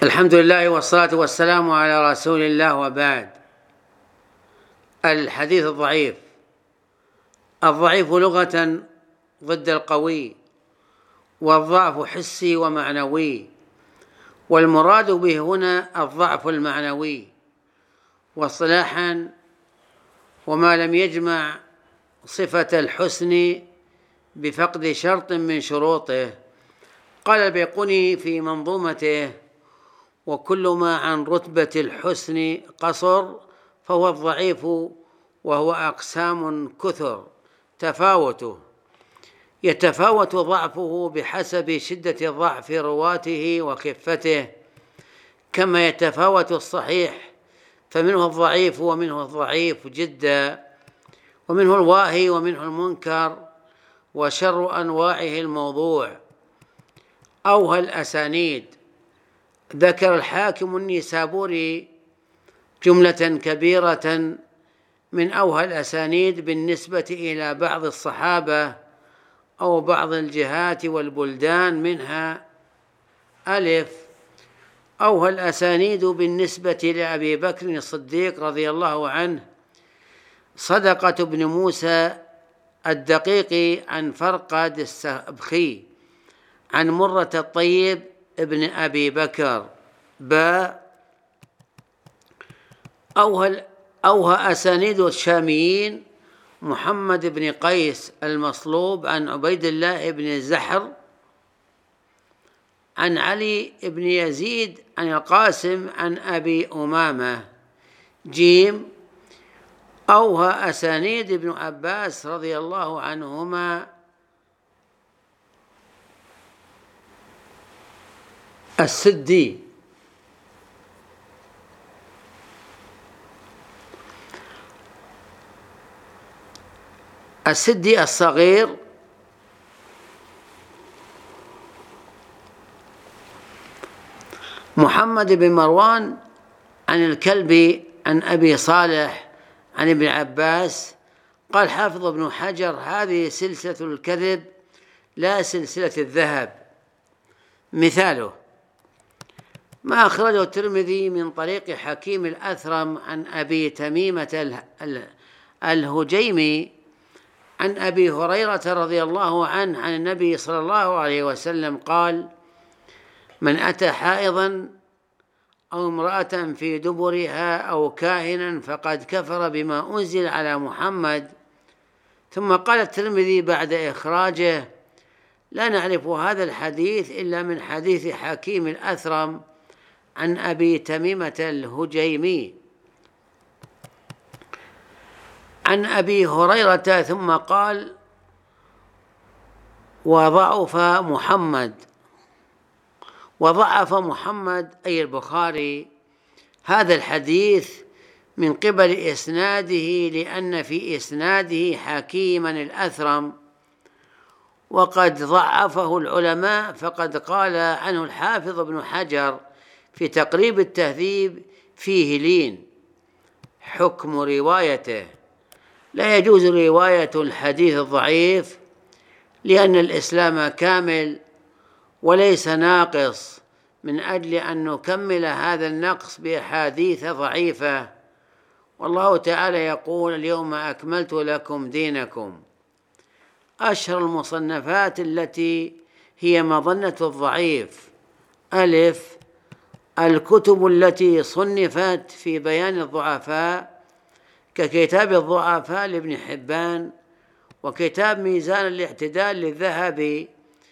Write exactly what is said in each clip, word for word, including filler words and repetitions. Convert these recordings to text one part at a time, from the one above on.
الحمد لله والصلاة والسلام على رسول الله، وبعد. الحديث الضعيف. الضعيف لغة ضد القوي، والضعف حسي ومعنوي، والمراد به هنا الضعف المعنوي. واصطلاحا وما لم يجمع صفة الحسن بفقد شرط من شروطه. قال البيقوني في منظومته: وكل ما عن رتبة الحسن قصر فهو الضعيف، وهو أقسام كثر تفاوته، يتفاوت ضعفه بحسب شدة ضعف رواته وخفته، كما يتفاوت الصحيح، فمنه الضعيف ومنه الضعيف جدا، ومنه الواهي ومنه المنكر، وشر أنواعه الموضوع. أوهى الأسانيد. ذكر الحاكم النيسابوري جملة كبيرة من أوهى الأسانيد بالنسبة إلى بعض الصحابة أو بعض الجهات والبلدان، منها: ألف، أوهى الأسانيد بالنسبة لأبي بكر الصديق رضي الله عنه صدقة بن موسى الدقيق عن فرقد السبخي عن مرة الطيب ابن أبي بكر. باء، أوهى أوهى أسانيد الشاميين محمد بن قيس المصلوب عن عبيد الله بن زحر عن علي بن يزيد عن القاسم عن أبي أمامة. جيم، أوهى أسانيد ابن عباس رضي الله عنهما السدي السدي الصغير محمد بن مروان عن الكلبي عن أبي صالح عن ابن عباس. قال حافظ ابن حجر: هذه سلسلة الكذب لا سلسلة الذهب. مثاله ما أخرجه الترمذي من طريق حكيم الأثرم عن أبي تميمة الهجيمي عن أبي هريرة رضي الله عنه عن النبي صلى الله عليه وسلم قال: من أتى حائضا أو امرأة في دبرها أو كاهنا فقد كفر بما أنزل على محمد. ثم قال الترمذي بعد إخراجه: لا نعرف هذا الحديث إلا من حديث حكيم الأثرم عن أبي تميمة الهجيمي عن أبي هريرة. ثم قال: وضعف محمد وضعف محمد أي البخاري هذا الحديث من قبل إسناده، لأن في إسناده حكيما الأثرم، وقد ضعفه العلماء. فقد قال عنه الحافظ ابن حجر في تقريب التهذيب فيه لين. حكم روايته: لا يجوز رواية الحديث الضعيف، لأن الإسلام كامل وليس ناقص، من أجل أن نكمل هذا النقص بأحاديث ضعيفة. والله تعالى يقول: اليوم أكملت لكم دينكم. أشهر المصنفات التي هي مظنة الضعيف: ألف، الكتب التي صنفت في بيان الضعفاء ككتاب الضعفاء لابن حبان، وكتاب ميزان الاعتدال للذهبي،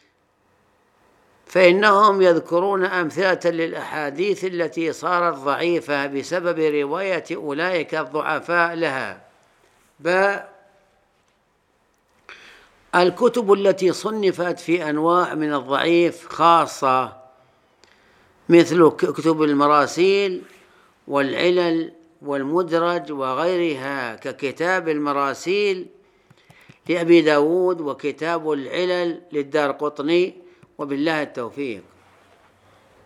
فإنهم يذكرون أمثلة للأحاديث التي صارت ضعيفة بسبب رواية أولئك الضعفاء لها. باء، الكتب التي صنفت في أنواع من الضعيف خاصة، مثل كتب المراسيل والعلل والمدرج وغيرها، ككتاب المراسيل لأبي داود وكتاب العلل للدارقطني. وبالله التوفيق.